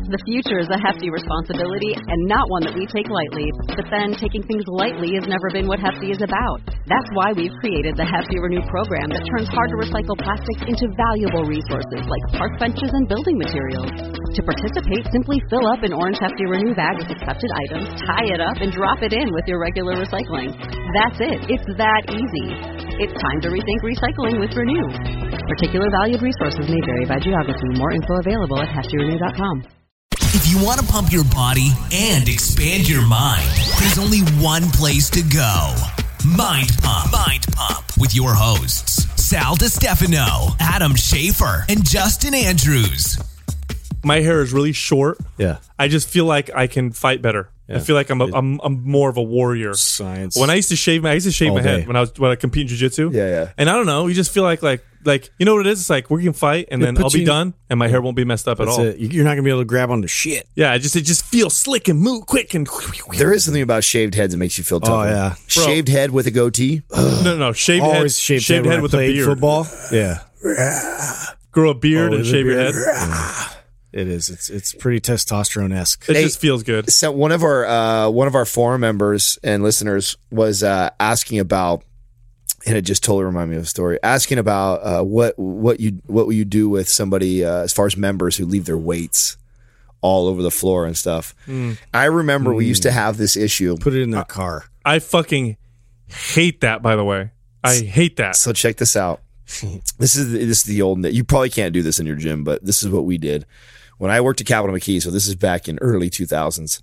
The future is a hefty responsibility and not one that we take lightly. But then taking things lightly has never been what Hefty is about. That's why we've created the Hefty Renew program that turns hard-to-recycle plastics into valuable resources like park benches and building materials. To participate, simply fill up an orange Hefty Renew bag with accepted items, tie it up, and drop it in with your regular recycling. That's it. It's that easy. It's time to rethink recycling with Renew. Particular valued resources may vary by geography. More info available at heftyrenew.com. If you want to pump your body and expand your mind, there's only one place to go. Mind Pump. Mind Pump with your hosts, Sal DiStefano, Adam Schafer, and Justin Andrews. My hair is really short. Yeah. I just feel like I can fight better. Yeah. I feel like I'm more of a warrior. Science. When I used to shave my head when I compete in jiu-jitsu. Yeah. And I don't know, you just feel like you know what it is? It's like we can fight and then I'll be done and my hair won't be messed up at all. You're not gonna be able to grab onto shit. Yeah, it just feels slick and move quick and. There is something about shaved heads that makes you feel tough. Oh yeah, shaved head with a goatee. No, shaved head. Shaved head with a beard. Football. Yeah. Grow a beard and shave your head. Yeah. It is. It's pretty testosterone-esque. It just feels good. So one of our forum members and listeners was asking about, and it just totally reminded me of a story. Asking about what will you do with somebody as far as members who leave their weights all over the floor and stuff. I remember we used to have this issue. Put it in their car. I fucking hate that. By the way, I hate that. So check this out. This is the old. You probably can't do this in your gym, but this is what we did. When I worked at Capital McKee, so this is back in early 2000s,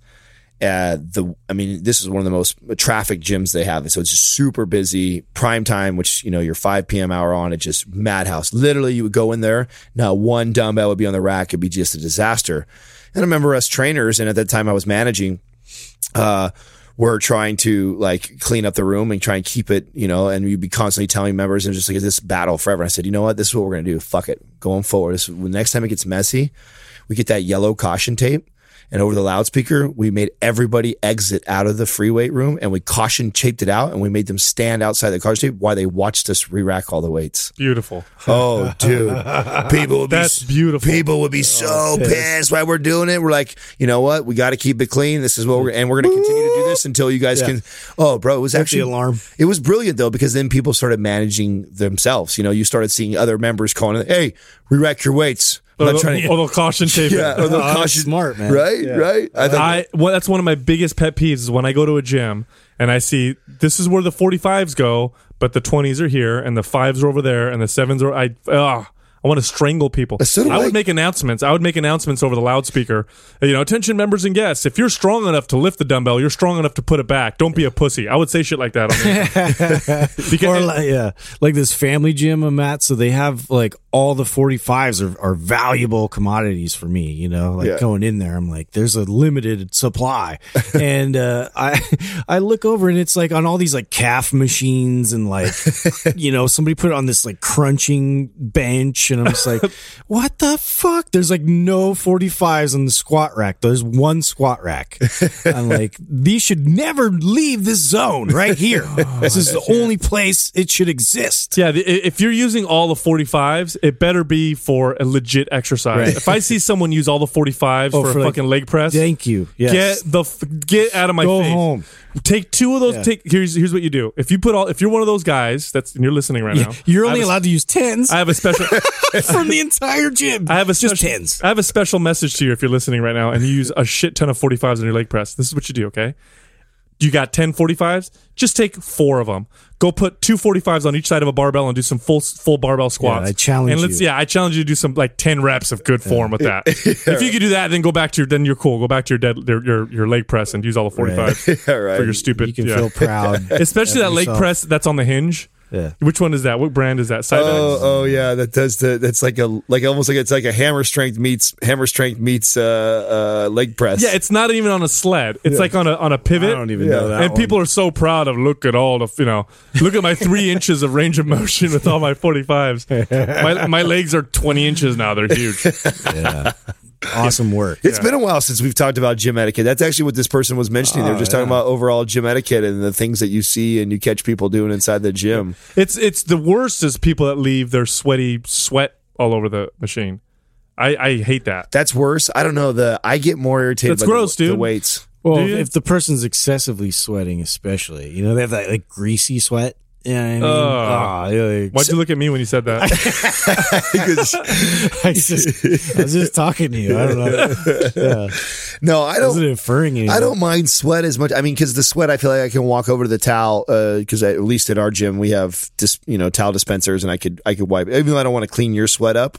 this is one of the most traffic gyms they have. And so it's just super busy, prime time, which, your 5 p.m. hour on, it's just madhouse. Literally, you would go in there, not one dumbbell would be on the rack. It'd be just a disaster. And I remember us trainers, and at that time I was managing, were trying to clean up the room and try and keep it, and you'd be constantly telling members and just this battle forever. And I said, you know what? This is what we're going to do. Fuck it. Going forward. Next time it gets messy, we get that yellow caution tape, and over the loudspeaker, we made everybody exit out of the free weight room, and we caution taped it out, and we made them stand outside the caution tape while they watched us re-rack all the weights. Beautiful. Oh, dude. That's beautiful. People would be so pissed why we're doing it. We're like, you know what? We got to keep it clean. This is what we're going to continue to do this until you guys can. Oh, bro, it was actually the alarm. It was brilliant though, because then people started managing themselves. You started seing other members calling, "Hey, re-rack your weights." They'll caution tape. Caution. Smart, man. Right, yeah. right. That's one of my biggest pet peeves is when I go to a gym and I see this is where the 45s go, but the 20s are here and the 5s are over there and the 7s are. I want to strangle people. I would make announcements. I would make announcements over the loudspeaker. Attention members and guests. If you're strong enough to lift the dumbbell, you're strong enough to put it back. Don't be a pussy. I would say shit like that on there. Like this family gym I'm at, so they have all the 45s are valuable commodities for me, going in there. I'm like, there's a limited supply. And I look over and it's on all these calf machines and somebody put it on this crunching bench. And I'm just like, what the fuck? There's no 45s on the squat rack. There's one squat rack. I'm like, these should never leave this zone right here. This is the only place it should exist. Yeah, if you're using all the 45s, it better be for a legit exercise. Right. If I see someone use all the 45s for a fucking leg press, thank you. Yes. Get out of my face. Go home. Take two of those. Yeah. Here's what you do. If you're one of those guys and you're listening right now, you're only allowed to use 10s. I have a special from the entire gym. I have just 10s. I have a special message to you if you're listening right now and you use a shit ton of 45s on your leg press. This is what you do, okay? You got 10 45s? Just take 4 of them. Go put 2 45s on each side of a barbell and do some full barbell squats. Yeah, I challenge you. I challenge you to do some 10 reps of good form with that. If you could do that, then go back to then you're cool. Go back to your leg press and use all the 45s for your stupid. You can feel proud, especially that leg press that's on the hinge. Yeah. Which one is that? What brand is that? Cybex? Oh yeah, that does that's almost like it's like a hammer strength meets leg press. Yeah, it's not even on a sled. It's on a pivot. I don't even know that. And people are so proud of look at my 3 inches of range of motion with all my 45s. My legs are 20 inches now. They're huge. Yeah. Awesome work. It's been a while since we've talked about gym etiquette. That's actually what this person was mentioning. They were just talking about overall gym etiquette and the things that you see and you catch people doing inside the gym. It's the worst is people that leave their sweat all over the machine. I hate that. That's worse. I don't know. I get more irritated. That's by gross, the dude. weights. Well, Do you? if the person's excessively sweating, especially, you know, they have that like greasy sweat. Yeah, I mean, like, Why'd you look at me when you said that? I was just talking to you. I don't know. Yeah. No, I I wasn't don't. inferring anything. I don't mind sweat as much. I mean, because the sweat, I feel like I can walk over to the towel. Because at least at our gym, we have towel dispensers, and I could wipe. Even though I don't want to clean your sweat up,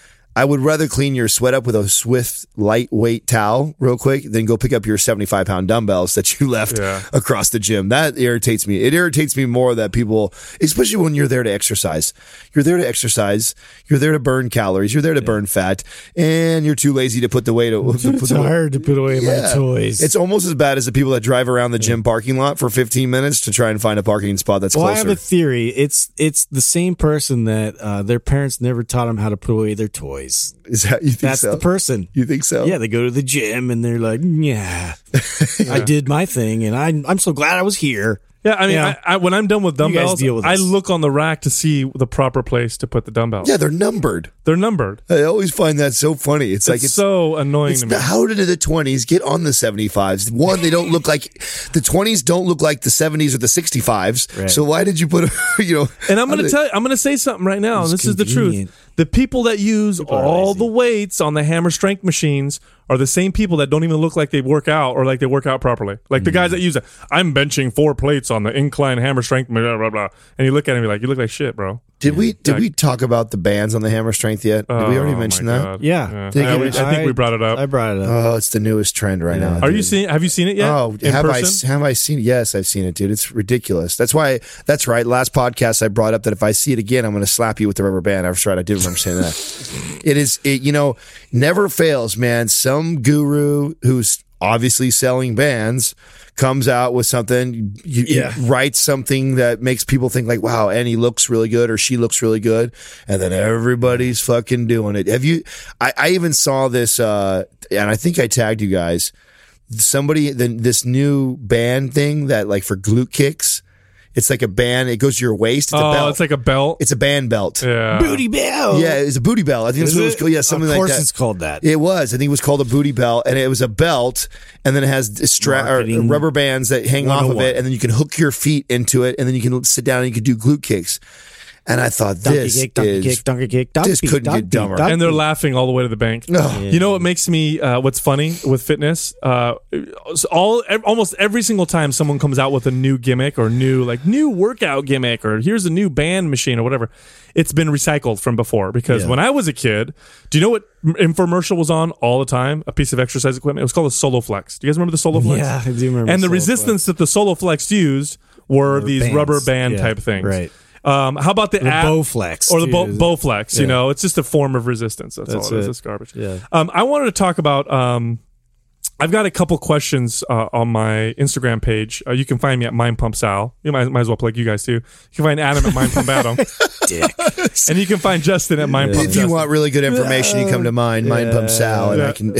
I would rather clean your sweat up with a swift, lightweight towel real quick than go pick up your 75-pound dumbbells that you left across the gym. That irritates me. It irritates me more that people, especially when you're there to exercise. You're there to exercise. You're there to burn calories. You're there to burn fat. And you're too lazy to put the weight. It's hard to put away my toys. It's almost as bad as the people that drive around the gym parking lot for 15 minutes to try and find a parking spot that's Well, closer. I have a theory. It's the same person that their parents never taught them how to put away their toys. Is that you think That's so? the person. You think so? Yeah, they go to the gym and they're like, yeah, I did my thing, and I'm so glad I was here. Yeah, I mean, Yeah. I when I'm done with You guys dumbbells, deal with I this. look on the rack to see the proper place to put the dumbbells. Yeah, they're numbered. They're numbered. I always find that so funny. It's like It's so annoying to me. how did the 20s get on the 75s? One, they don't look like the 20s don't look like the 70s or the 65s. Right. So why did you put And I'm going to tell you, I'm going to say something right now. And this is the convenient. truth. The people that use are all lazy. the weights on the hammer strength machines are the same people that don't even look like they work out or like they work out properly. Like the guys that use it. I'm benching 4 plates on the incline hammer strength, blah, blah, blah. And you look at him and you're like, you look like shit, bro. Did we talk about the bands on the hammer strength yet? Did we already mention my that? God. Yeah. I think we brought it up. I brought it up. Oh, it's the newest trend right now. Are dude. you seeing? Have you seen it yet? Oh, in have person? I seen it? Yes, I've seen it, dude. It's ridiculous. That's right. Last podcast I brought up that if I see it again, I'm going to slap you with the rubber band. That's right. I did remember saying that. It never fails, man. Some guru who's obviously selling bands comes out with something, writes something that makes people think like, wow, and he looks really good or she looks really good. And then everybody's fucking doing it. I even saw this, and I think I tagged you guys, this new band thing that like for glute kicks. It's like a band. It goes to your waist. It's a belt. It's like a belt. It's a band belt. Yeah. Booty bell. Yeah, it's a booty belt. I think that's what it was called. Yeah, something like that. Of course it's called that. It was. I think it was called a booty belt, and it was a belt, and then it has Marketing rubber bands that hang off of 101. it, and then you can hook your feet into it, and then you can sit down and you can do glute kicks. And I thought Donkey kick, this couldn't get dumber. And they're laughing all the way to the bank. No. You know what makes me what's funny with fitness? Almost every single time someone comes out with a new gimmick or new workout gimmick or here's a new band machine or whatever, it's been recycled from before. Because when I was a kid, do you know what infomercial was on all the time? A piece of exercise equipment. It was called a SoloFlex. Do you guys remember the SoloFlex? Yeah, I do remember. And the SoloFlex. resistance that the SoloFlex used were these bands. rubber band Yeah, type things. right. How about the app? Bowflex, or the too. Bowflex? You Yeah. know, it's just a form of resistance. That's all it is. it. It's garbage. Yeah. I wanted to talk about. I've got a couple questions on my Instagram page. You can find me at Mind Pump Sal. You might as well plug you guys too. You can find Adam at Mind Pump Adam, and you can find Justin at Mind Pump If you Justin. want really good information, you come to mine, Mind Pump Sal, and I can.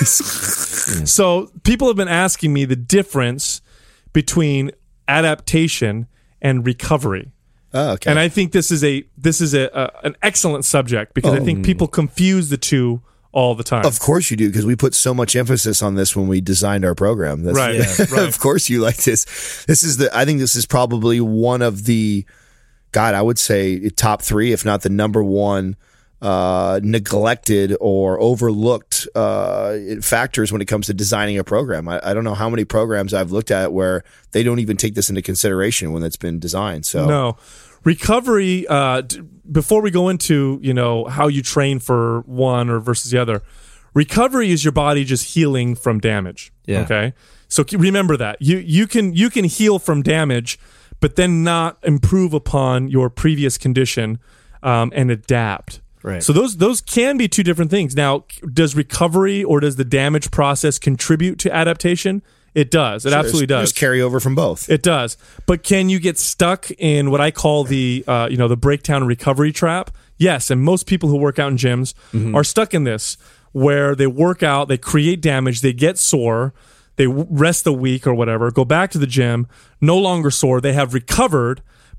So people have been asking me the difference between adaptation and recovery. Oh, okay. And I think this is an excellent subject because I think people confuse the two all the time. Of course you do, because we put so much emphasis on this when we designed our program. That's, Right, yeah, right. Of course you like this. I think this is probably one of the, God, I would say top 3, if not the number 1 neglected or overlooked factors when it comes to designing a program. I don't know how many programs I've looked at where they don't even take this into consideration when it's been designed. So No. Recovery, before we go into, how you train for one or versus the other, recovery is your body just healing from damage. Yeah. Okay. So remember that. You can heal from damage, but then not improve upon your previous condition and adapt. Right. So those can be two different things. Now, does recovery or does the damage process contribute to adaptation? It does. It absolutely does. Just carry over from both. It does. But can you get stuck in what I call the the breakdown recovery trap? Yes, and most people who work out in gyms are stuck in this, where they work out, they create damage, they get sore, they rest a week or whatever, go back to the gym, no longer sore, they have recovered,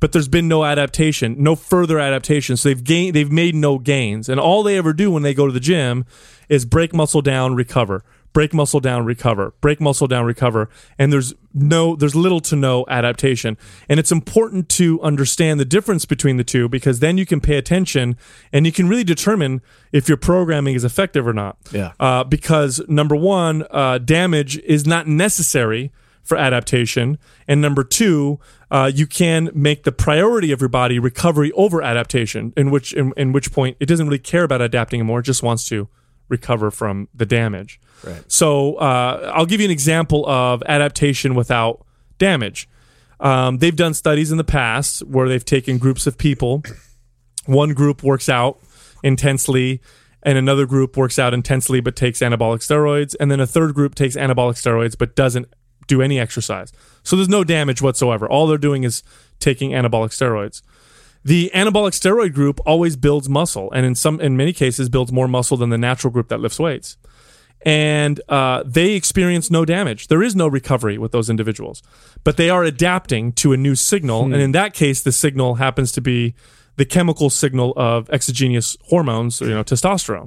but there's been no adaptation, no further adaptation. So they've made no gains. And all they ever do when they go to the gym is break muscle down, recover. Break muscle down, recover. Break muscle down, recover. And there's little to no adaptation. And it's important to understand the difference between the two, because then you can pay attention and you can really determine if your programming is effective or not. Yeah. Because number one, damage is not necessary for adaptation. And number two, you can make the priority of your body recovery over adaptation, in which point it doesn't really care about adapting anymore. It just wants to recover from the damage. Right. So I'll give you an example of adaptation without damage. They've done studies in the past where they've taken groups of people. One group works out intensely, and another group works out intensely but takes anabolic steroids, and then a third group takes anabolic steroids but doesn't do any exercise. So there's no damage whatsoever. All they're doing is taking anabolic steroids. The anabolic steroid group always builds muscle, and in many cases builds more muscle than the natural group that lifts weights. And they experience no damage. There is no recovery with those individuals, but they are adapting to a new signal. And in that case, the signal happens to be the chemical signal of exogenous hormones, testosterone.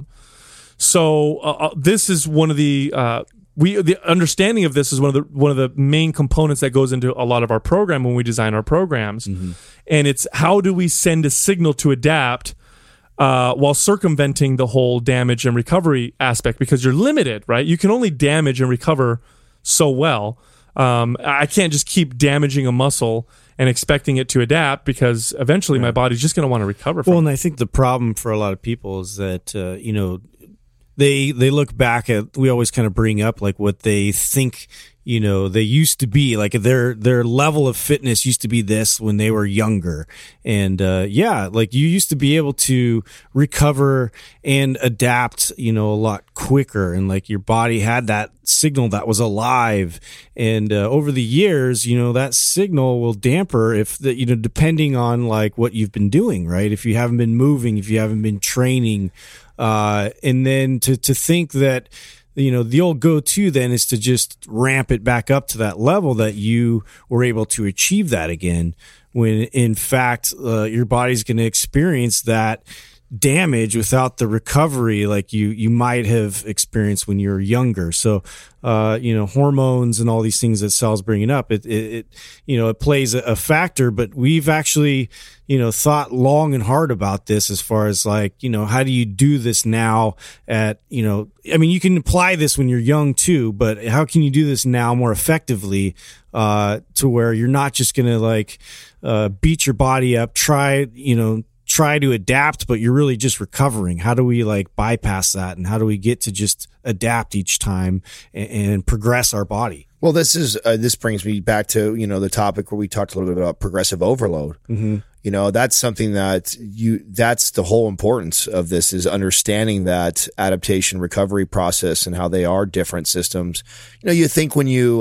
So this is one of the understanding of this is one of the main components that goes into a lot of our program when we design our programs. Mm-hmm. And it's how do we send a signal to adapt while circumventing the whole damage and recovery aspect, because you're limited, right? You can only damage and recover so well. I can't just keep damaging a muscle and expecting it to adapt, because eventually my body's just going to want to recover from it. And I think the problem for a lot of people is that, they look back at, we always kind of bring up like what they think, they used to be, like their level of fitness used to be this when they were younger. And, like you used to be able to recover and adapt, a lot quicker. And like your body had that signal that was alive. And, over the years, that signal will damper if depending on like what you've been doing, right? If you haven't been moving, if you haven't been training, and then to think that, the old go-to then is to just ramp it back up to that level that you were able to achieve that again, when in fact, your body's going to experience that damage without the recovery like you might have experienced when you were younger. So, hormones and all these things that Sal's bringing up, it plays a factor, but we've actually, thought long and hard about this as far as like, how do you do this now at, you can apply this when you're young too, but how can you do this now more effectively, to where you're not just going to like, beat your body up, try to adapt, but you're really just recovering. How do we like bypass that? And how do we get to just adapt each time and progress our body? Well, this brings me back to, the topic where we talked a little bit about progressive overload. Mm-hmm. That's something that's the whole importance of this, is understanding that adaptation recovery process and how they are different systems. You think when you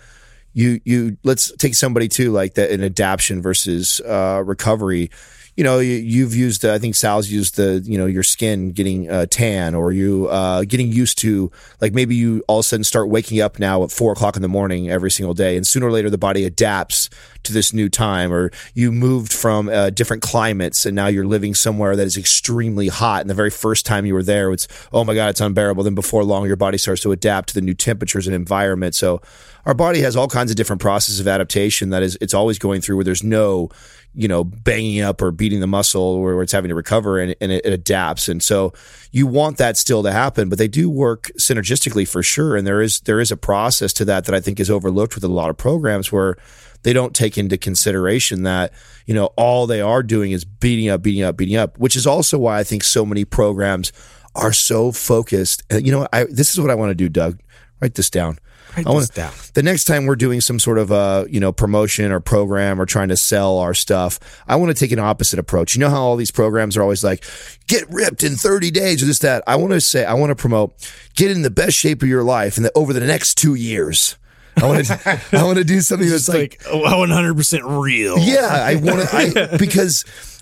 let's take somebody too, like that, an adaptation versus recovery. You've used, I think Sal's used your skin getting tan, or you getting used to, like maybe you all of a sudden start waking up now at 4:00 in the morning every single day, and sooner or later the body adapts to this new time, or you moved from different climates and now you're living somewhere that is extremely hot, and the very first time you were there, it's, oh my God, it's unbearable. Then before long, your body starts to adapt to the new temperatures and environment. So our body has all kinds of different processes of adaptation that it's always going through, where there's no, banging up or beating the muscle where it's having to recover, and it adapts. And so you want that still to happen, but they do work synergistically for sure. And there is a process to that I think is overlooked with a lot of programs, where they don't take into consideration that, all they are doing is beating up, which is also why I think so many programs are so focused. This is what I want to do, Doug. Write this down. The next time we're doing some sort of promotion or program or trying to sell our stuff, I want to take an opposite approach. You know how all these programs are always like, get ripped in 30 days or this, that. I want to promote, get in the best shape of your life over the next 2 years. I want to do something that's like 100% real. Yeah, because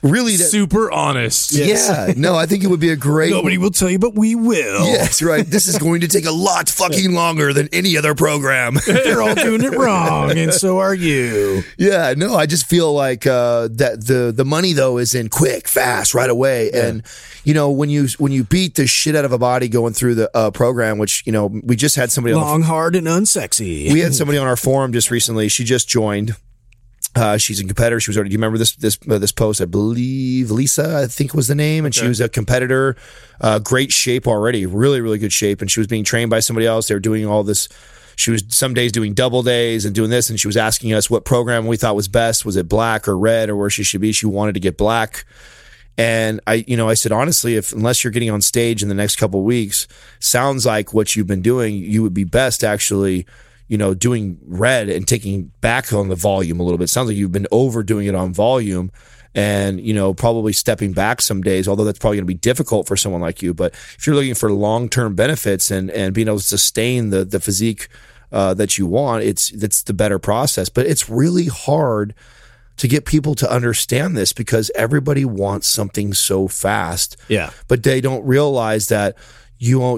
really super honest. Yeah, no, I think it would be a great. Nobody will tell you, but we will. Yes, right. This is going to take a lot fucking longer than any other program. They're all doing it wrong, and so are you. Yeah, no, I just feel like that the money though is in quick, fast, right away, and when you beat the shit out of a body going through the program, which we just had somebody long, hard, and unsexy. We had somebody on our forum just recently. She just joined. She's a competitor. She was already. Do you remember this post? I believe Lisa, I think was the name, and she was a competitor. Great shape already, really, really good shape, and she was being trained by somebody else. They were doing all this. She was some days doing double days and doing this, and she was asking us what program we thought was best. Was it black or red or where she should be? She wanted to get black. And I said, honestly, unless you're getting on stage in the next couple of weeks, sounds like what you've been doing, you would be best actually, doing red and taking back on the volume a little bit. Sounds like you've been overdoing it on volume and, probably stepping back some days, although that's probably going to be difficult for someone like you. But if you're looking for long-term benefits and being able to sustain the physique that you want, that's the better process. But it's really hard to get people to understand this because everybody wants something so fast. Yeah. But they don't realize that we want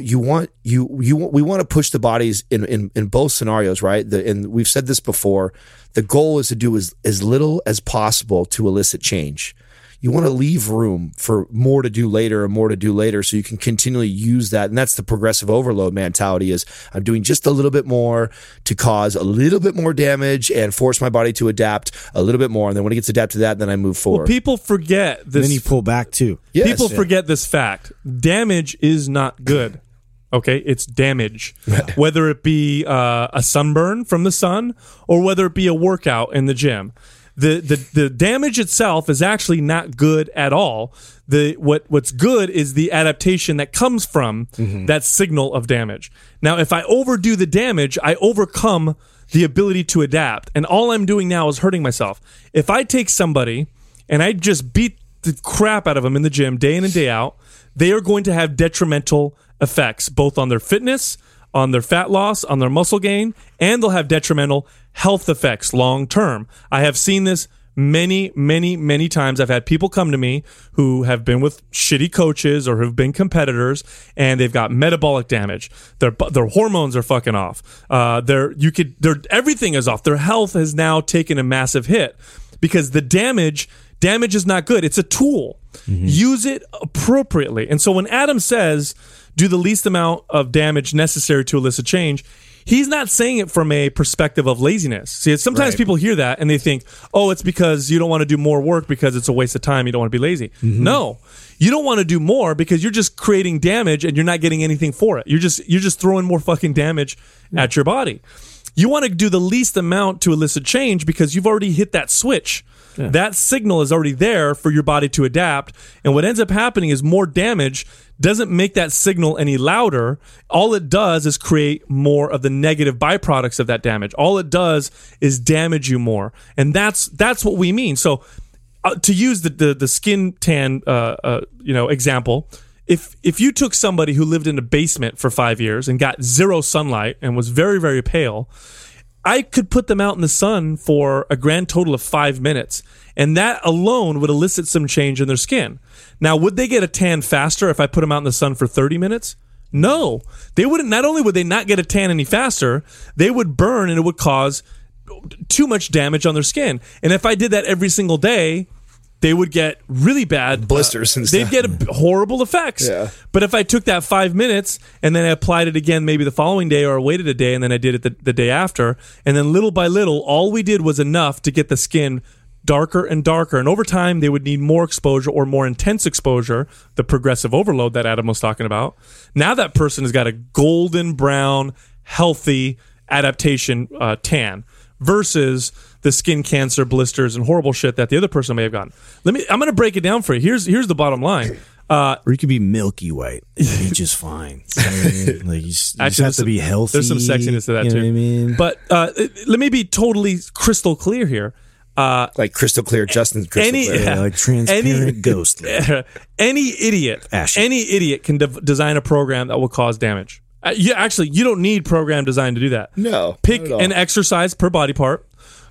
to push the bodies in both scenarios, right? And we've said this before. The goal is to do as little as possible to elicit change. You want to leave room for more to do later and more to do later so you can continually use that. And that's the progressive overload mentality is I'm doing just a little bit more to cause a little bit more damage and force my body to adapt a little bit more. And then when it gets adapted to that, then I move forward. Well, people forget this. And then you pull back too. Yes. People forget this fact. Damage is not good. Okay, it's damage. Whether it be a sunburn from the sun or whether it be a workout in the gym. The damage itself is actually not good at all. What's good is the adaptation that comes from that signal of damage. Now, if I overdo the damage, I overcome the ability to adapt. And all I'm doing now is hurting myself. If I take somebody and I just beat the crap out of them in the gym day in and day out, they are going to have detrimental effects, both on their fitness, on their fat loss, on their muscle gain, and they'll have detrimental health effects long term. I have seen this many, many, many times. I've had people come to me who have been with shitty coaches or have been competitors, and they've got metabolic damage. Their hormones are fucking off. Everything is off. Their health has now taken a massive hit because the damage is not good. It's a tool. Use it appropriately. And so when Adam says, do the least amount of damage necessary to elicit change, he's not saying it from a perspective of laziness. See, sometimes people hear that and they think, oh, it's because you don't want to do more work because it's a waste of time. You don't want to be lazy. No, you don't want to do more because you're just creating damage and you're not getting anything for it. You're just throwing more fucking damage at your body. You want to do the least amount to elicit change because you've already hit that switch. Yeah. That signal is already there for your body to adapt. And what ends up happening is more damage doesn't make that signal any louder. All it does is create more of the negative byproducts of that damage. All it does is damage you more. And that's what we mean. So to use the skin tan example, if you took somebody who lived in a basement for 5 years and got zero sunlight and was very, very pale, I could put them out in the sun for a grand total of 5 minutes, and that alone would elicit some change in their skin. Now, would they get a tan faster if I put them out in the sun for 30 minutes? No. They wouldn't. Not only would they not get a tan any faster, they would burn and it would cause too much damage on their skin. And if I did that every single day, they would get really bad blisters and stuff. They'd get horrible effects. Yeah. But if I took that 5 minutes and then I applied it again maybe the following day, or I waited a day and then I did it the day after, and then little by little, all we did was enough to get the skin darker and darker. And over time, they would need more exposure or more intense exposure, the progressive overload that Adam was talking about. Now that person has got a golden brown, healthy adaptation tan versus the skin cancer, blisters, and horrible shit that the other person may have gotten. I'm going to break it down for you. Here's the bottom line. Or you could be milky white. You're just fine. Like you just have to be healthy. There's some sexiness to that too. What I mean? But let me be totally crystal clear here. Like crystal clear, Justin's crystal clear. Yeah, like transparent ghost. Any idiot can design a program that will cause damage. You don't need program design to do that. No. Pick an exercise per body part.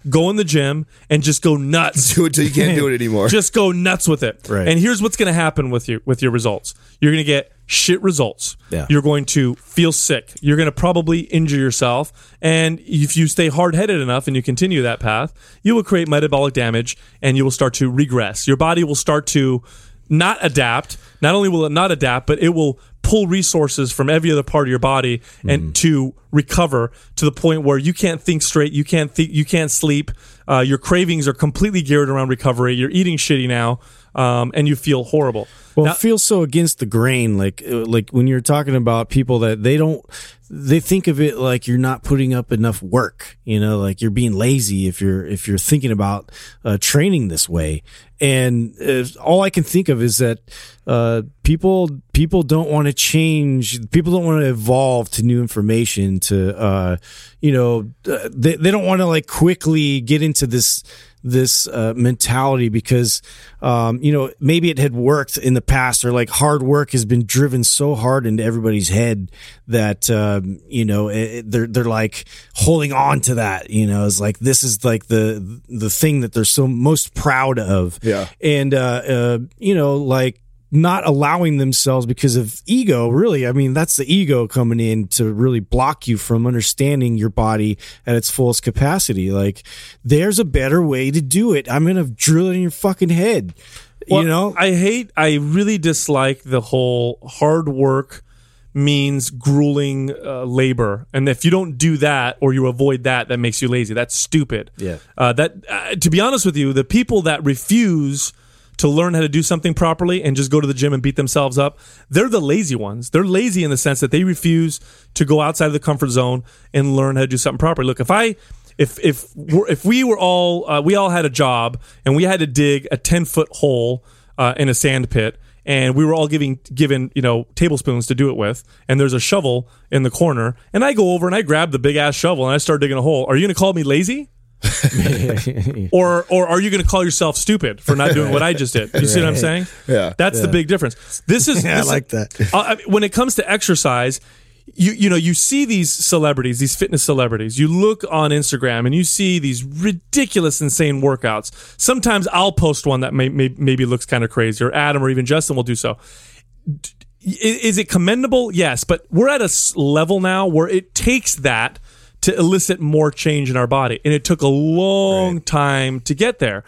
go in the gym and just go nuts. Do it till you can't do it anymore. Just go nuts with it. Right. And here's what's going to happen with your results. You're going to get shit results. Yeah. You're going to feel sick. You're going to probably injure yourself. And if you stay hard-headed enough and you continue that path, you will create metabolic damage and you will start to regress. Your body will start to not adapt. Not only will it not adapt, but it will pull resources from every other part of your body and to recover to the point where you can't think straight, you can't sleep. Your cravings are completely geared around recovery. You're eating shitty now, and you feel horrible. Well, it feels so against the grain. Like when you're talking about people that they think of it like you're not putting up enough work, like you're being lazy if you're thinking about training this way. And all I can think of is that people don't want to change. People don't want to evolve to new information. They don't want to like quickly get into this mentality because maybe it had worked in the past, or like hard work has been driven so hard into everybody's head that they're like holding on to that. It's like this is like the thing that they're so most proud of. Yeah. And like not allowing themselves because of ego, really. I mean, that's the ego coming in to really block you from understanding your body at its fullest capacity. Like, there's a better way to do it. I'm going to drill it in your fucking head. Well, I really dislike the whole hard work means grueling labor. And if you don't do that or you avoid that makes you lazy. That's stupid. Yeah. To be honest with you, the people that refuse to learn how to do something properly and just go to the gym and beat themselves up, they're the lazy ones. They're lazy in the sense that they refuse to go outside of the comfort zone and learn how to do something properly. Look, if we were all we all had a job and we had to dig a 10-foot hole in a sand pit, and we were all given tablespoons to do it with, and there's a shovel in the corner, and I go over and I grab the big ass shovel and I start digging a hole. Are you going to call me lazy? or are you going to call yourself stupid for not doing what I just did? You see what I'm saying? Yeah. That's the big difference. I like that. When it comes to exercise, you see these celebrities, these fitness celebrities. You look on Instagram and you see these ridiculous, insane workouts. Sometimes I'll post one that maybe looks kind of crazy, or Adam or even Justin will do so. Is it commendable? Yes, but we're at a level now where it takes that to elicit more change in our body, and it took a long time to get there.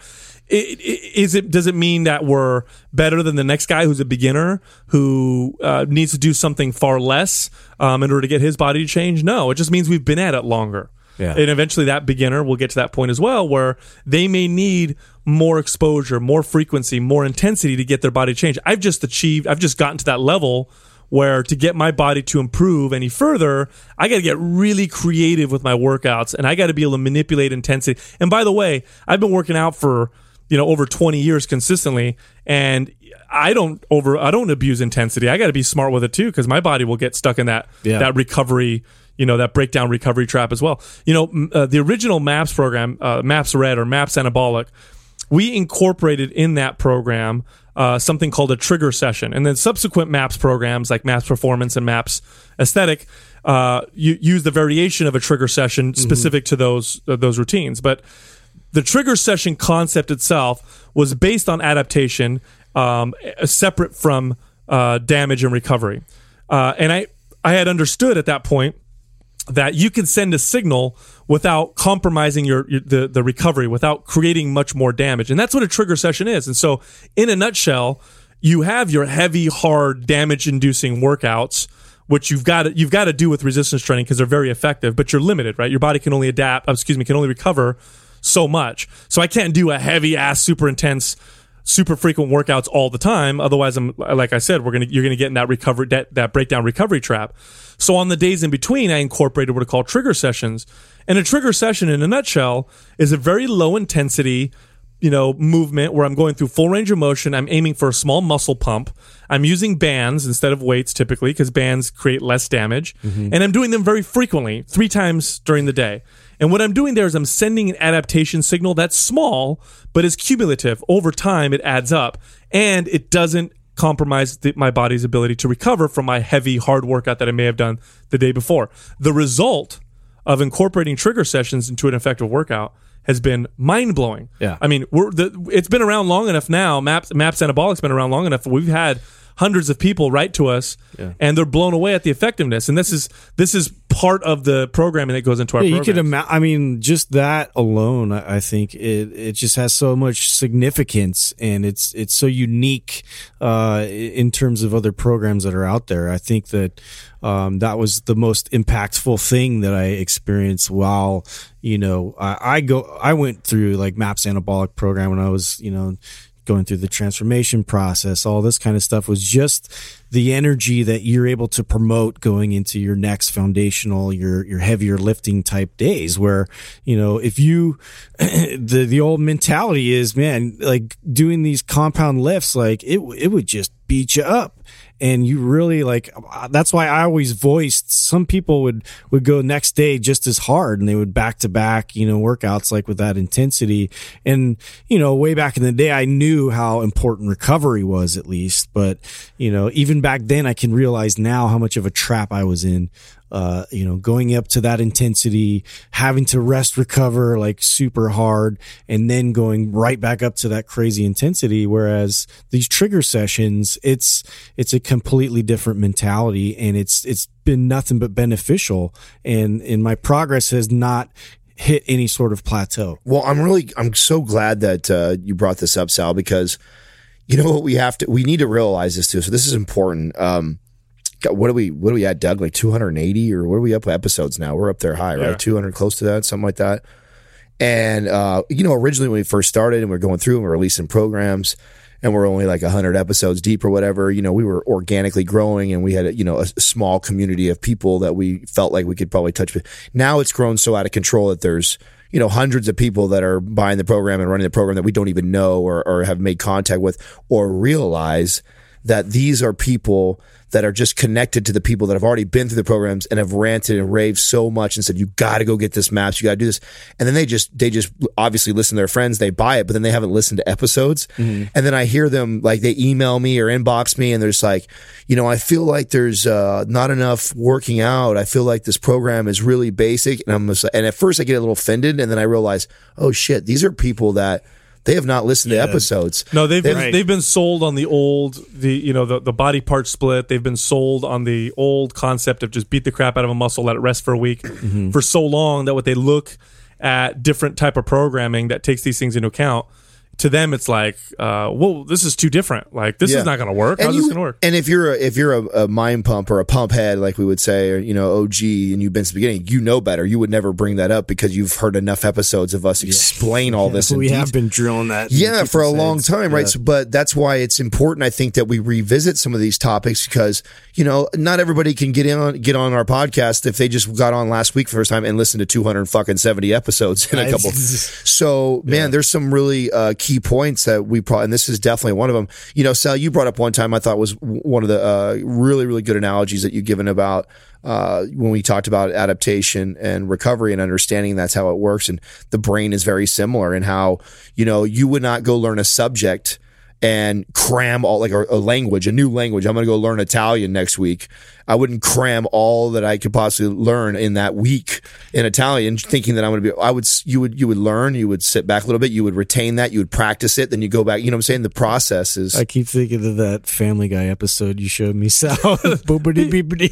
Does it mean that we're better than the next guy who's a beginner who needs to do something far less in order to get his body to change? No, it just means we've been at it longer. Yeah. And eventually that beginner will get to that point as well, where they may need more exposure, more frequency, more intensity to get their body to change. I've just gotten to that level where to get my body to improve any further, I got to get really creative with my workouts, and I got to be able to manipulate intensity. And by the way, I've been working out for over 20 years consistently, and I don't abuse intensity. I got to be smart with it too, because my body will get stuck in that recovery, that breakdown recovery trap as well. The original MAPS program, MAPS Red or MAPS Anabolic, we incorporated in that program something called a trigger session. And then subsequent MAPS programs like MAPS Performance and MAPS Aesthetic you use the variation of a trigger session specific to those routines. But the trigger session concept itself was based on adaptation, separate from damage and recovery. And I had understood at that point that you can send a signal without compromising the recovery, without creating much more damage. And that's what a trigger session is. And so in a nutshell, you have your heavy, hard, damage-inducing workouts, which you've got to do with resistance training because they're very effective, but you're limited, right? Your body can only can only recover so much. So I can't do a heavy-ass, super intense, super frequent workouts all the time. Otherwise, like I said, you're gonna get in that breakdown recovery trap. So on the days in between, I incorporated what are called trigger sessions. And a trigger session, in a nutshell, is a very low intensity, movement where I'm going through full range of motion. I'm aiming for a small muscle pump. I'm using bands instead of weights typically because bands create less damage. And I'm doing them very frequently, 3 times during the day. And what I'm doing there is I'm sending an adaptation signal that's small, but is cumulative. Over time, it adds up. And it doesn't compromise my body's ability to recover from my heavy, hard workout that I may have done the day before. The result of incorporating trigger sessions into an effective workout has been mind blowing. Yeah. I mean, it's been around long enough now. MAPS Anabolic's been around long enough. We've had hundreds of people write to us, and they're blown away at the effectiveness. And this is part of the programming that goes into our program. You can I mean, just that alone, I think it just has so much significance, and it's so unique in terms of other programs that are out there. I think that that was the most impactful thing that I experienced while, I went through like MAPS Anabolic program when I was, going through the transformation process. All this kind of stuff was just the energy that you're able to promote going into your next foundational, your heavier lifting type days, where, if you, the old mentality is, man, like doing these compound lifts, like it would just beat you up. And you really that's why I always voiced some people would go next day just as hard, and they would back to back, workouts like with that intensity. And, way back in the day, I knew how important recovery was, at least. But, even back then, I can realize now how much of a trap I was in. Going up to that intensity, having to rest, recover like super hard, and then going right back up to that crazy intensity. Whereas these trigger sessions, it's a completely different mentality, and it's been nothing but beneficial. And my progress has not hit any sort of plateau. Well, I'm so glad that you brought this up, Sal, because you know what we need to realize this too. So this is important. What are we at, Doug? Like 280 or what are we up with episodes now? We're up there high, right? 200, close to that, something like that. And, originally when we first started and we're going through and we're releasing programs and we're only like 100 episodes deep or whatever, we were organically growing, and we had, a small community of people that we felt like we could probably touch. Now it's grown so out of control that there's, hundreds of people that are buying the program and running the program that we don't even know or have made contact with or realize that these are people that are just connected to the people that have already been through the programs and have ranted and raved so much and said, you got to go get this MAPS, you got to do this. And then they just obviously listen to their friends, they buy it, but then they haven't listened to episodes. Mm-hmm. And then I hear them, like, they email me or inbox me and they're just like, I feel like there's not enough working out. I feel like this program is really basic. And and at first I get a little offended, and then I realize, oh shit, these are people that they have not listened to episodes. No, they've been sold on the old, the body part split. They've been sold on the old concept of just beat the crap out of a muscle, let it rest for a week for so long that what they look at different type of programming that takes these things into account. To them, it's like, well, this is too different. Like, this is not going to work. How's this going to work? And if you're a mind pump or a pump head, like we would say, or OG, and you've been to the beginning, you know better. You would never bring that up because you've heard enough episodes of us explain all this. We have been drilling that. Yeah, for a long time, right? So, but that's why it's important, I think, that we revisit some of these topics because not everybody can get on our podcast if they just got on last week for the first time and listened to 270 episodes in a couple. So, man, there's some really key points that we probably, and this is definitely one of them. Sal, you brought up one time, I thought was one of the really, really good analogies that you've given about when we talked about adaptation and recovery and understanding that's how it works. And the brain is very similar in how, you would not go learn a subject and cram all, like a language, a new language. I'm going to go learn Italian next week. I wouldn't cram all that I could possibly learn in that week in Italian, thinking that I'm going to be, you would learn, you would sit back a little bit, you would retain that, you would practice it, then you go back. You know what I'm saying? The process is. I keep thinking of that Family Guy episode you showed me, Sal. Boobity beepity.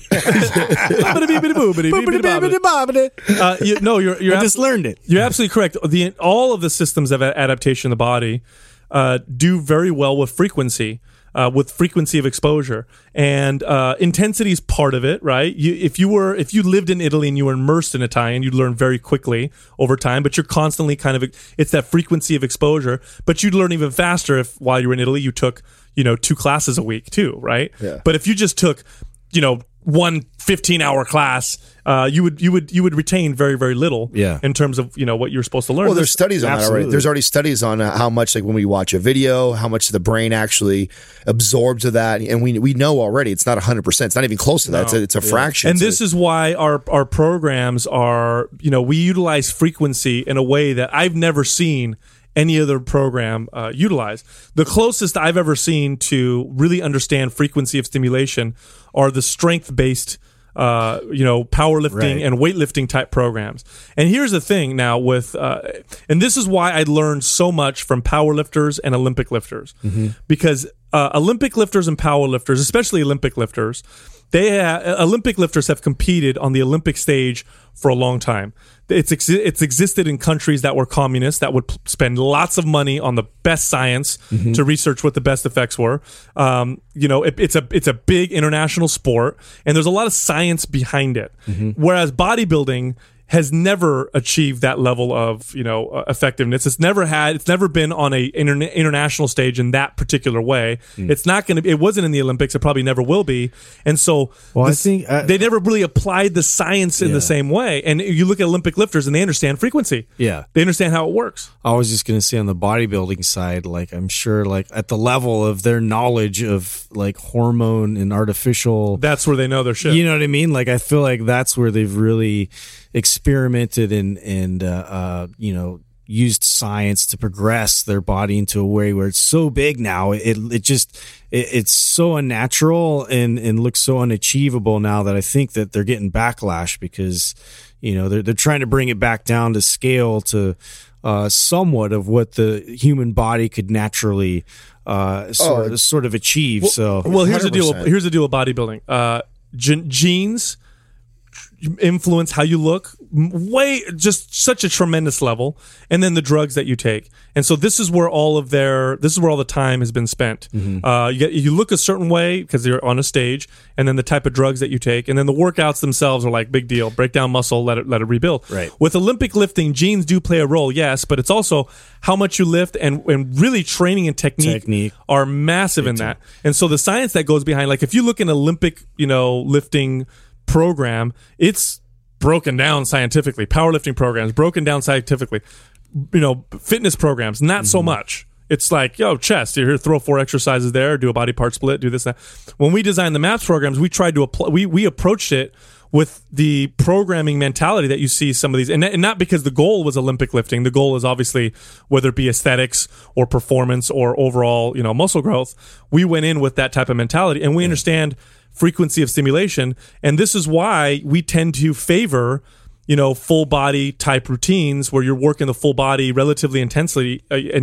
No, you're I just learned it. You're absolutely correct. All of the systems of adaptation in the body do very well with frequency of exposure, and intensity is part of it, right? If you lived in Italy and you were immersed in Italian, you'd learn very quickly over time, but you're constantly it's that frequency of exposure, but you'd learn even faster if while you were in Italy you took 2 classes a week too, right? Yeah. But if you just took one 15-hour class, you would retain very, very little in terms of what you're supposed to learn. Well, there's studies on that already. There's already studies on how much, like when we watch a video, how much the brain actually absorbs of that, and we know already it's not 100%. It's not even close to that. It's a fraction. And this is why our programs are, we utilize frequency in a way that I've never seen any other program utilize. The closest I've ever seen to really understand frequency of stimulation are the strength-based powerlifting and weightlifting type programs. And here's the thing now with, and this is why I learned so much from powerlifters and Olympic lifters, because Olympic lifters and powerlifters, especially Olympic lifters, Olympic lifters have competed on the Olympic stage for a long time. It's existed in countries that were communist that would spend lots of money on the best science to research what the best effects were. It's a big international sport, and there's a lot of science behind it. Whereas bodybuilding has never achieved that level of effectiveness. It's never been on a international stage in that particular way. It's not going to. It wasn't in the Olympics. It probably never will be. And so, I think they never really applied the science in the same way. And you look at Olympic lifters, and they understand frequency. Yeah, they understand how it works. I was just going to say on the bodybuilding side, like I'm sure, like at the level of their knowledge of like hormone and artificial, that's where they know their shit. You know what I mean? Like I feel like that's where they've really experimented and used science to progress their body into a way where it's so big now it's so unnatural and looks so unachievable now that I think that they're getting backlash because they're trying to bring it back down to scale to somewhat of what the human body could naturally sort of achieve. Well, here's the deal. Here's the deal with bodybuilding. Genes influence how you look just such a tremendous level, and then the drugs that you take. And so this is where all the time has been spent. You look a certain way because you're on a stage, and then the type of drugs that you take, and then the workouts themselves are like big deal. Break down muscle, let it rebuild. Right. With Olympic lifting, genes do play a role, yes, but it's also how much you lift and really training and technique are massive in that. And so the science that goes behind, like if you look in Olympic lifting program, it's broken down scientifically. Powerlifting programs broken down scientifically. Fitness programs not so much. It's like, chest, you're here, throw 4 exercises there, do a body part split, do this, that. When we designed the MAPS programs, we tried to apply, we approached it with the programming mentality that you see some of these, and not because the goal was Olympic lifting. The goal is obviously whether it be aesthetics or performance or overall, muscle growth. We went in with that type of mentality, and we understand frequency of stimulation, and this is why we tend to favor full body type routines where you're working the full body relatively intensely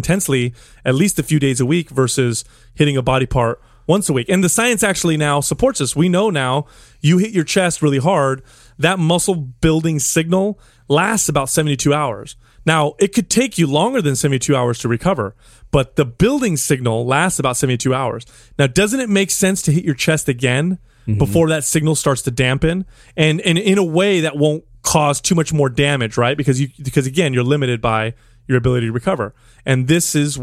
at least a few days a week versus hitting a body part once a week. And the science actually now supports this. We know now you hit your chest really hard, that muscle building signal lasts about 72 hours. Now, it could take you longer than 72 hours to recover, but the building signal lasts about 72 hours. Now, doesn't it make sense to hit your chest again before that signal starts to dampen? And in a way that won't cause too much more damage, right? Because again, you're limited by your ability to recover. And this is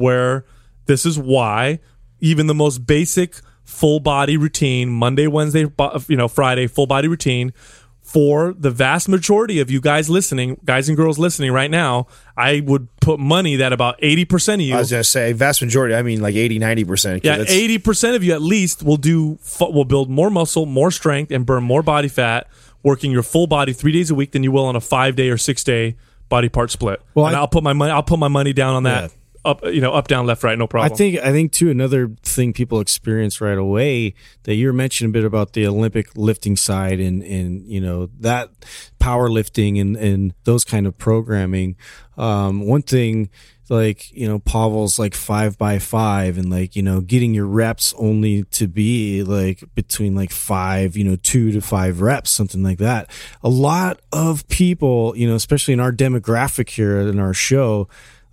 why even the most basic full body routine, Monday, Wednesday, Friday, full body routine, for the vast majority of you guys and girls listening right now, I would put money that about 80% of you. I was going to say vast majority. I mean like 80-90%. Yeah, 80% of you at least will build more muscle, more strength, and burn more body fat working your full body 3 days a week than you will on a 5-day or 6-day body part split. Well, and I'll put my money down on that. Up, down, left, right, no problem. I think too, another thing people experience right away that you were mentioning a bit about the Olympic lifting side and that powerlifting and those kind of programming. One thing, like, Pavel's like 5x5 and like, getting your reps only to be like between like 2 to 5 reps, something like that. A lot of people, especially in our demographic here in our show,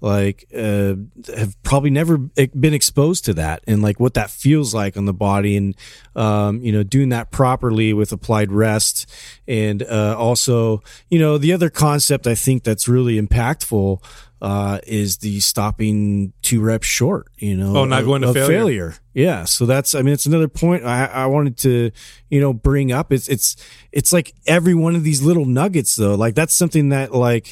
have probably never been exposed to that and like what that feels like on the body, and doing that properly with applied rest, and also the other concept I think that's really impactful is the stopping 2 reps short, not going to failure. Yeah. So it's another point I wanted to, bring up. It's like every one of these little nuggets though, like that's something that like,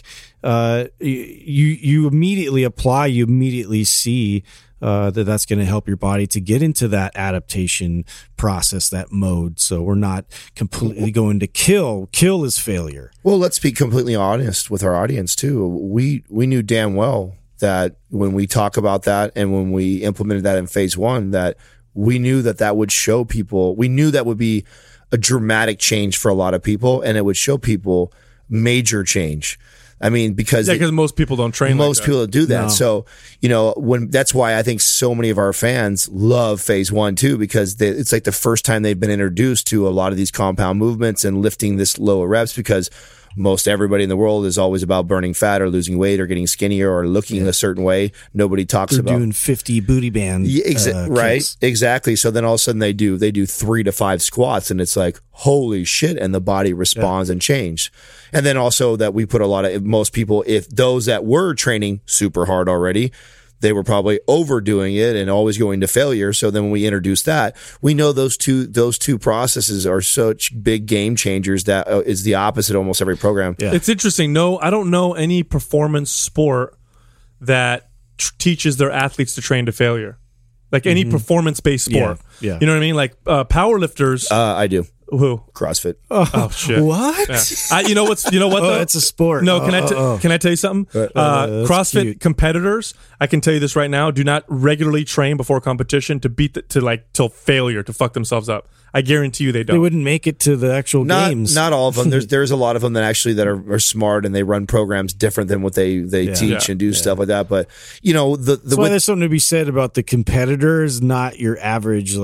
you immediately apply, you immediately see, that's going to help your body to get into that adaptation process, that mode. So we're not completely going to kill is failure. Well, let's be completely honest with our audience too. We knew damn well that when we talk about that and when we implemented that in phase 1, that we knew that would show people, we knew that would be a dramatic change for a lot of people, and it would show people major change. I mean, because most people don't train. Most like people don't do that. No. So, that's why I think so many of our fans love phase 1 too, because it's like the first time they've been introduced to a lot of these compound movements and lifting this lower reps, because most everybody in the world is always about burning fat or losing weight or getting skinnier or looking a certain way. Nobody talks They're about doing 50 booty band. right, kicks. exactly. So then all of a sudden they do 3 to 5 squats, and it's like, holy shit, and the body responds and change. And then also that we put most people, if those that were training super hard already, they were probably overdoing it and always going to failure. So then when we introduce that, we know those two processes are such big game changers that is the opposite of almost every program. Yeah. It's interesting. No, I don't know any performance sport that teaches their athletes to train to failure. Like any performance-based sport. Yeah. You know what I mean? Like powerlifters. I do. Who? CrossFit. Oh shit! What? Yeah. You know what? Though? It's a sport. No, can I tell you something? CrossFit cute. competitors, I can tell you this right now, do not regularly train before competition to beat till failure, to fuck themselves up. I guarantee you they don't. They wouldn't make it to the actual games. Not all of them. There's a lot of them that actually that are smart, and they run programs different than what they teach and do stuff like that. But That's why there's something to be said about the competitors, not your average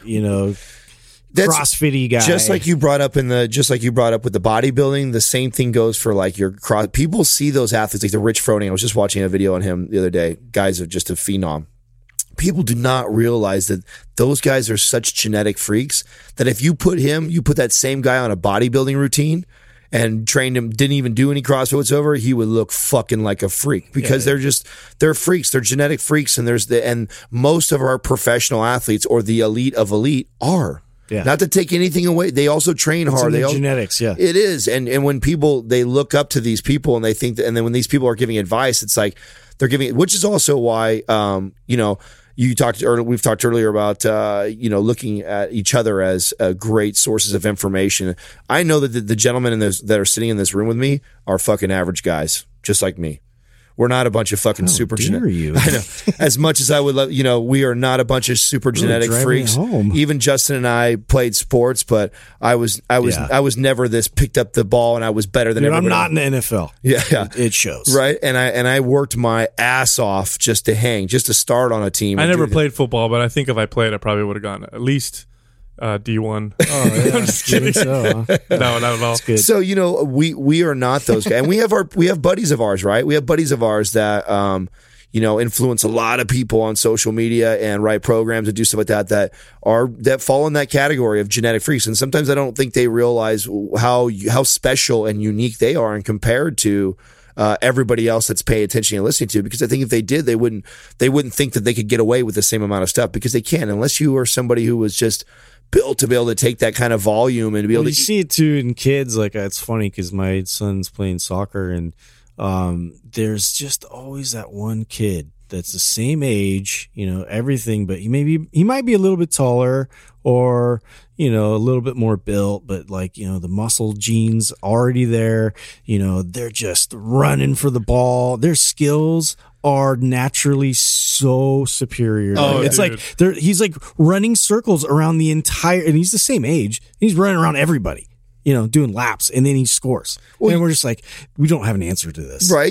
CrossFit-y guy. Just like you brought up with the bodybuilding, the same thing goes for like your cross. People see those athletes like the Rich Froning. I was just watching a video on him the other day. Guys are just a phenom. People do not realize that those guys are such genetic freaks that if you put that same guy on a bodybuilding routine and trained him, didn't even do any CrossFit whatsoever, he would look fucking like a freak, because they're freaks. They're genetic freaks. And most of our professional athletes, or the elite of elite, are. Yeah. Not to take anything away, they also train hard. They genetics, yeah. It is, and when people, they look up to these people and they think that, and then when these people are giving advice, it's like they're giving, which is also why we've talked earlier about looking at each other as great sources of information. I know that the gentlemen that are sitting in this room with me are fucking average guys, just like me. We're not a bunch of fucking super genetic. You? I know. As much as I would love, we are not a bunch of super genetic freaks. Even Justin and I played sports, but I was never this picked up the ball and I was better than everybody. I'm not in the NFL. Yeah. It shows. Right. And I worked my ass off just to hang, just to start on a team. I never played football, but I think if I played, I probably would have gone at least D1. Oh, yeah. I'm just kidding. So, huh? No, not at all. Good. So we are not those guys, and we have buddies of ours, right? We have buddies of ours that influence a lot of people on social media and write programs and do stuff like that fall in that category of genetic freaks. And sometimes I don't think they realize how special and unique they are, and compared to everybody else that's paying attention and listening to. Because I think if they did, they wouldn't think that they could get away with the same amount of stuff, because they can't, unless you are somebody who was just built to be able to take that kind of volume and be able to. You see it too in kids. Like, it's funny because my son's playing soccer, and there's just always that one kid that's the same age, everything, but he might be a little bit taller, or a little bit more built, but the muscle genes already there. They're just running for the ball. Their skills are naturally so superior. Oh, it's dude. like he's like running circles around the entire, and he's the same age. He's running around everybody, doing laps, and then he scores. And we're just like, we don't have an answer to this, right?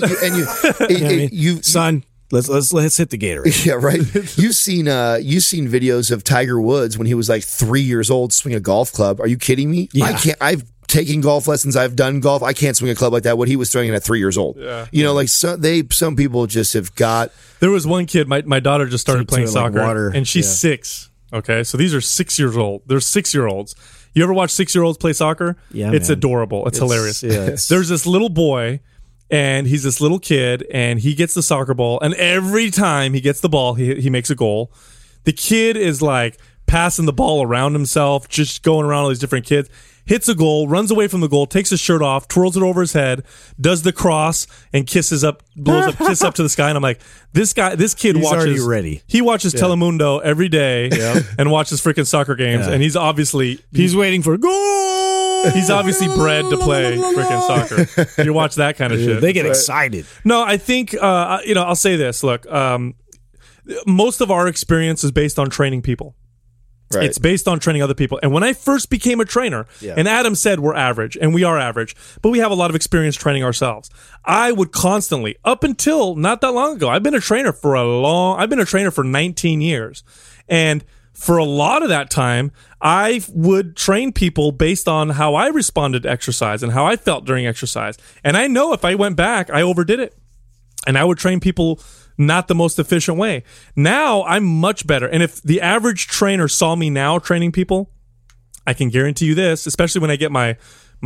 And son. Let's hit the Gatorade. Yeah, right. You've seen videos of Tiger Woods when he was like 3 years old swing a golf club. Are you kidding me? Yeah. I can't. I've taken golf lessons. I've done golf. I can't swing a club like that. What he was throwing it at 3 years old. Yeah. Some people just have got. There was one kid. My daughter just started playing soccer, water. and she's 6. Okay, so these are 6 years old. They're 6-year-olds. You ever watch 6-year-olds play soccer? Yeah, it's man. adorable. It's hilarious. Yeah, There's this little boy. And he's this little kid, and he gets the soccer ball, and every time he gets the ball, he makes a goal. The kid is like passing the ball around himself, just going around all these different kids. Hits a goal, runs away from the goal, takes his shirt off, twirls it over his head, does the cross, and kiss up to the sky. And I'm like, this kid He's watches. already ready. He watches Telemundo every day and watches freaking soccer games, and he's waiting for a goal. He's obviously bred to play freaking soccer. You watch that kind of shit. They get excited. No, I think I'll say this. Look, most of our experience is based on training people. Right. It's based on training other people. And when I first became a trainer, and Adam said we're average, and we are average, but we have a lot of experience training ourselves. I would constantly, up until not that long ago, I've been a trainer for 19 years. And for a lot of that time, I would train people based on how I responded to exercise and how I felt during exercise. And I know if I went back, I overdid it. And I would train people not the most efficient way. Now I'm much better. And if the average trainer saw me now training people, I can guarantee you this, especially when I get my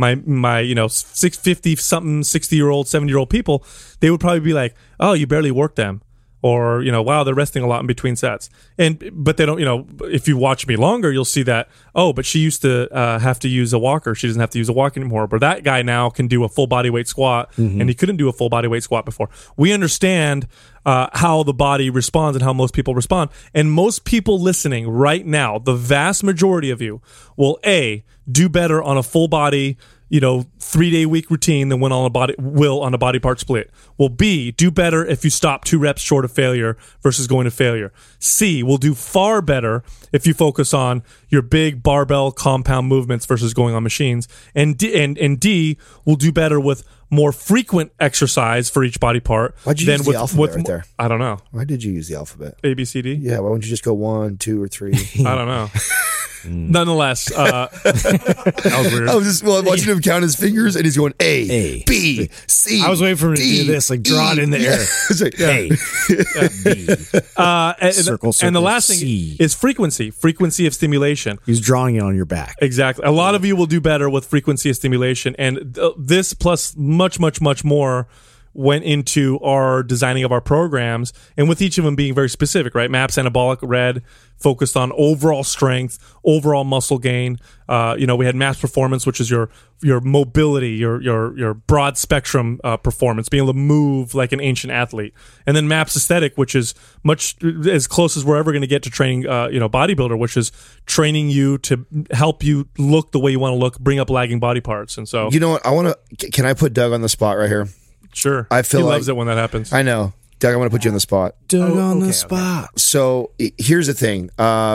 650 something, 60-year-old, 70-year-old people, they would probably be like, "Oh, you barely work them." Or, wow, they're resting a lot in between sets. But they don't, if you watch me longer, you'll see that, but she used to have to use a walker. She doesn't have to use a walker anymore. But that guy now can do a full body weight squat, and he couldn't do a full body weight squat before. We understand how the body responds and how most people respond. And most people listening right now, the vast majority of you will, A, do better on a full body 3-day week routine than on a body part split. Will B, do better if you stop 2 reps short of failure versus going to failure. C, will do far better if you focus on your big barbell compound movements versus going on machines. And D will do better with more frequent exercise for each body part. Why'd you use the alphabet right there? I don't know. Why did you use the alphabet? A, B, C, D? Yeah, why wouldn't you just go 1, 2, or 3? I don't know. Nonetheless, that was weird. I was just watching him count his fingers, and he's going A, B, C. I was waiting for him to do this, like draw it in the air. It's like, A, B, circle, and the last thing is frequency of stimulation. He's drawing it on your back. Exactly. A lot of you will do better with frequency of stimulation, and this plus much, much, much more went into our designing of our programs, and with each of them being very specific, right? MAPS Anabolic Red focused on overall strength, overall muscle gain. We had MAPS Performance, which is your mobility, your broad spectrum performance, being able to move like an ancient athlete. And then MAPS Aesthetic, which is much as close as we're ever going to get to training bodybuilder, which is training you to help you look the way you want to look, bring up lagging body parts. And so, you know what? Can I put Doug on the spot right here? Sure. I feel he like, loves it when that happens. I know. Doug, I want to put you on the spot. Doug on the spot. So here's the thing.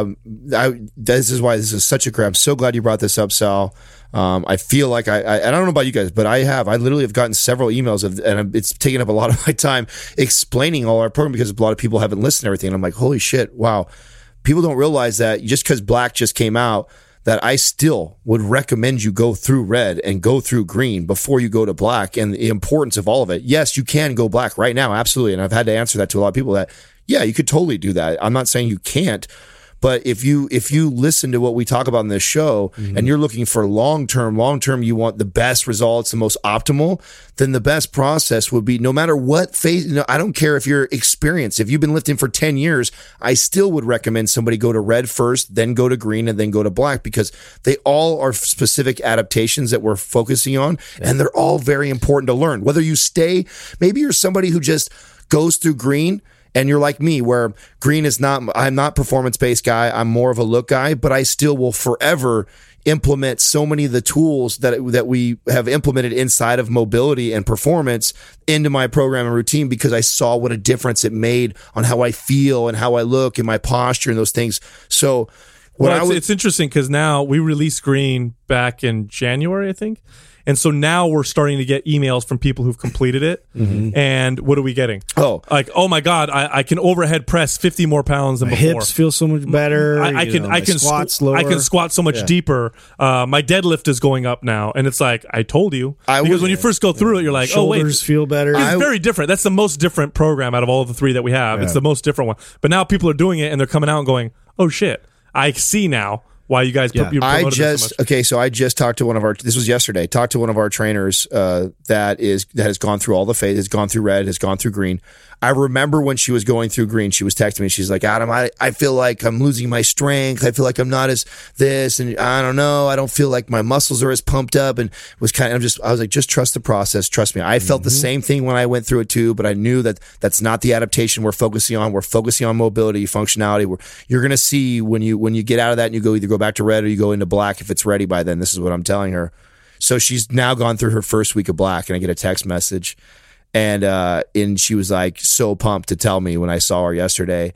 This is why this is such a crap. I'm so glad you brought this up, Sal. I feel like I don't know about you guys, but I literally have gotten several emails and it's taken up a lot of my time explaining all our program because a lot of people haven't listened to everything. And I'm like, holy shit, wow. People don't realize that just because Black just came out, that I still would recommend you go through Red and go through Green before you go to Black, and the importance of all of it. Yes, you can go Black right now, absolutely. And I've had to answer that to a lot of people that, yeah, you could totally do that. I'm not saying you can't, but if you listen to what we talk about in this show and you're looking for long term, you want the best results, the most optimal, then the best process would be no matter what phase. I don't care if you're experienced. If you've been lifting for 10 years, I still would recommend somebody go to Red first, then go to Green, and then go to Black, because they all are specific adaptations that we're focusing on, and they're all very important to learn. Whether you stay, maybe you're somebody who just goes through Green, and you're like me, where Green is I'm not performance-based guy. I'm more of a look guy, but I still will forever implement so many of the tools that we have implemented inside of mobility and performance into my program and routine, because I saw what a difference it made on how I feel and how I look and my posture and those things. So it's interesting because now we released Green back in January, I think. And so now we're starting to get emails from people who've completed it. And what are we getting? Oh my God, I can overhead press 50 more pounds than before. Hips feel so much better. I can squat so much deeper. My deadlift is going up now. And it's like, I told you. Because when you first go through it, you're like, shoulders feel better. It's very different. That's the most different program out of all of the 3 that we have. Yeah. It's the most different one. But now people are doing it and they're coming out and going, oh shit, I see now why you guys you promoted it so much. So I just talked to this was yesterday, talked to one of our trainers that has gone through all the phases, has gone through Red, has gone through Green. I remember when she was going through Green, she was texting me. She's like, Adam, I feel like I'm losing my strength. I feel like I'm not as this, and I don't know. I don't feel like my muscles are as pumped up. And I was like, just trust the process. Trust me. I felt the same thing when I went through it too, but I knew that that's not the adaptation we're focusing on. We're focusing on mobility, functionality. You're going to see when you get out of that and you go back to Red or you go into Black if it's ready by then. This is what I'm telling her. So she's now gone through her first week of Black, and I get a text message. And she was like so pumped to tell me when I saw her yesterday.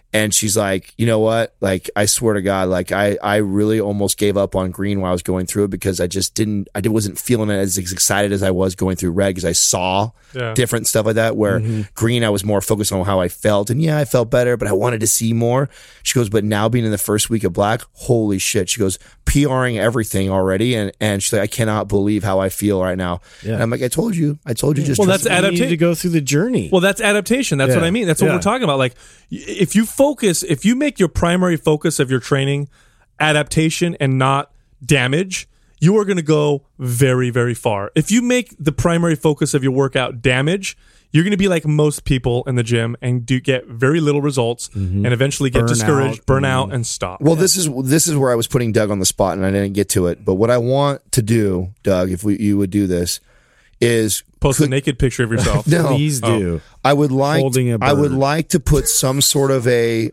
And she's like, you know what? Like, I swear to God, like I really almost gave up on green while I was going through it because I wasn't feeling it as excited as I was going through red because I saw different stuff like that where green, I was more focused on how I felt. And yeah, I felt better, but I wanted to see more. She goes, but now being in the first week of black, holy shit. She goes, PRing everything already. And she's like, I cannot believe how I feel right now. Yeah. And I'm like, I told you just well, that's adaptation. You need to go through the journey. Well, that's adaptation. That's what I mean. That's what we're talking about. Like, if you make your primary focus of your training adaptation and not damage, you are going to go very, very far. If you make the primary focus of your workout damage, you're going to be like most people in the gym and get very little results and eventually get discouraged, burn out, and stop. Well, this is where I was putting Doug on the spot and I didn't get to it. But what I want to do, Doug, if you would do this, is post a naked picture of yourself. No, please do. I would like holding a bird. I would like to put some sort of a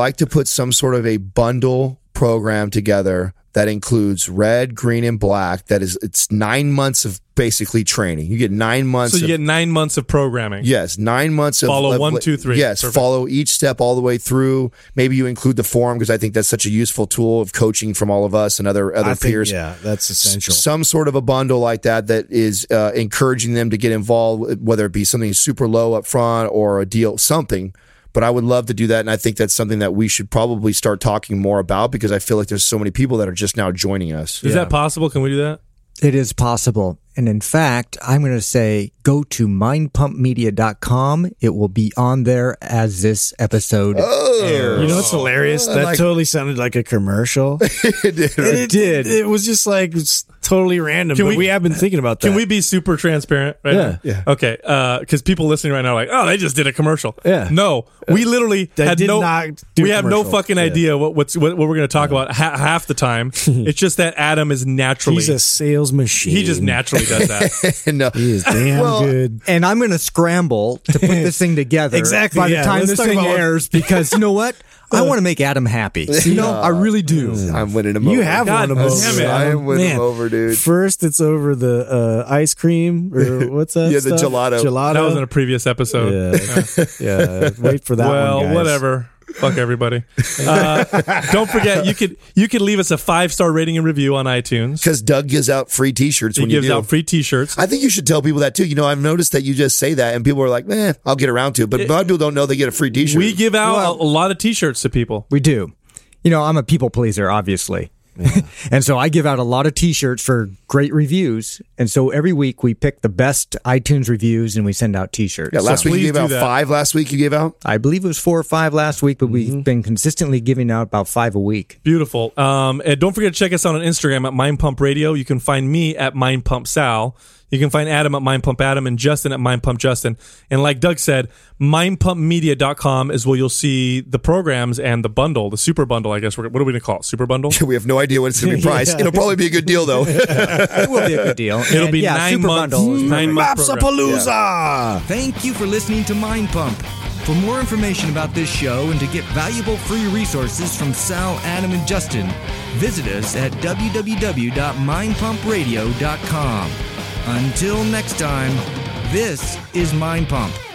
bundle program together that includes red, green, and black. It's 9 months of basically training. You get 9 months. So you get 9 months of programming. Yes, 9 months of follow 1, 2, 3. Yes, perfect. Follow each step all the way through. Maybe you include the forum because I think that's such a useful tool of coaching from all of us and other peers. Yeah, that's essential. Some sort of a bundle like that is encouraging them to get involved, whether it be something super low up front or a deal, something. But I would love to do that, and I think that's something that we should probably start talking more about because I feel like there's so many people that are just now joining us. Is that possible? Can we do that? It is possible. And in fact, I'm going to say go to mindpumpmedia.com. It will be on there as this episode airs. You know what's hilarious? That totally sounded like a commercial. It did. It was just like totally random. We have been thinking about that. Can we be super transparent right now? Yeah. Okay. Because people listening right now are like, oh, they just did a commercial. Yeah. No, we literally have no fucking idea what we're going to talk about half the time. It's just that Adam is naturally. He's a sales machine. He just naturally does that. No. He is damn good. And I'm going to scramble to put this thing together exactly, by the time this thing airs because you know what? I want to make Adam happy. You know, I really do. I'm winning him over. You have won him over. I am winning him over, dude. First, it's over the ice cream, or what's that? Yeah, the gelato. That was in a previous episode. Yeah. Wait for that one, guys. Whatever. Fuck everybody. Don't forget, you could leave us a 5-star rating and review on iTunes. Because Doug gives out free T-shirts when you do. He gives out free T-shirts. I think you should tell people that too. You know, I've noticed that you just say that and people are like, I'll get around to it. But a lot of people don't know they get a free T-shirt. We give out a lot of T-shirts to people. We do. You know, I'm a people pleaser, obviously. Yeah. And so I give out a lot of T-shirts for great reviews. And so every week we pick the best iTunes reviews and we send out T-shirts. Yeah, last week you gave out 5. Last week you gave out? I believe it was 4 or 5 last week, but we've been consistently giving out about 5 a week. Beautiful. And don't forget to check us out on Instagram at Mind Pump Radio. You can find me at Mind Pump Sal. You can find Adam at Mind Pump Adam and Justin at Mind Pump Justin. And like Doug said, mindpumpmedia.com is where you'll see the programs and the bundle, the super bundle, I guess. What are we going to call it? Super bundle? We have no idea what it's going to be priced. Yeah. It'll probably be a good deal, though. It will be a good deal. It'll be 9 months. 9 months. Mapsapalooza! Yeah. Thank you for listening to Mind Pump. For more information about this show and to get valuable free resources from Sal, Adam, and Justin, visit us at www.mindpumpradio.com. Until next time, this is Mind Pump.